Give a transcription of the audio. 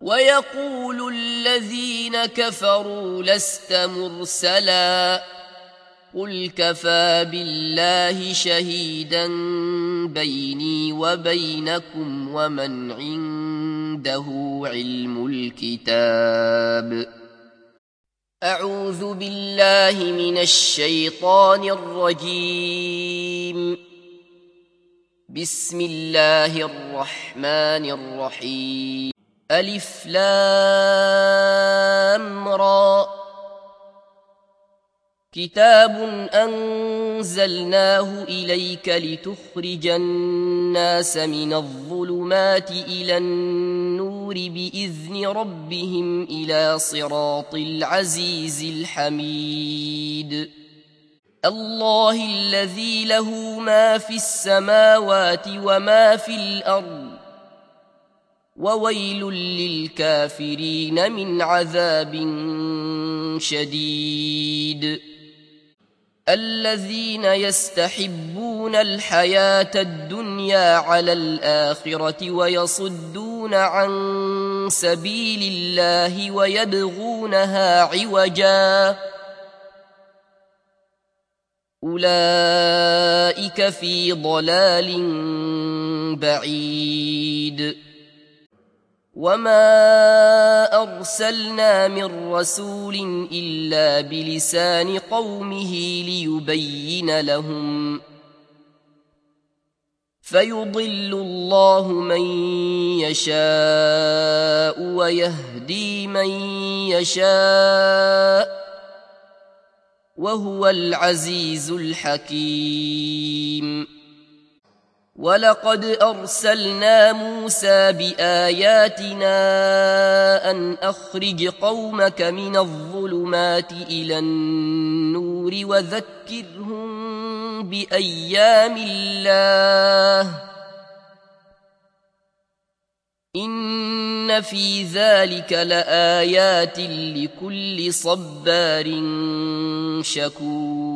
ويقول الذين كفروا لست مرسلا قل كفى بالله شهيدا بيني وبينكم ومن عنده علم الكتاب. أعوذ بالله من الشيطان الرجيم. بسم الله الرحمن الرحيم. ألف لام را كتاب أنزلناه إليك لتخرج الناس من الظلمات إلى النور بإذن ربهم إلى صراط العزيز الحميد. الله الذي له ما في السماوات وما في الأرض وويل للكافرين من عذاب شديد. الذين يستحبون الحياة الدنيا على الآخرة ويصدون عن سبيل الله ويبغونها عوجا أولئك في ضلال بعيد. وما أرسلنا من رسول إلا بلسان قومه ليبين لهم فيضل الله من يشاء ويهدي من يشاء وهو العزيز الحكيم. ولقد أرسلنا موسى بآياتنا أن أخرج قومك من الظلمات إلى النور وذكرهم بأيام الله إن في ذلك لآيات لكل صبار شكور.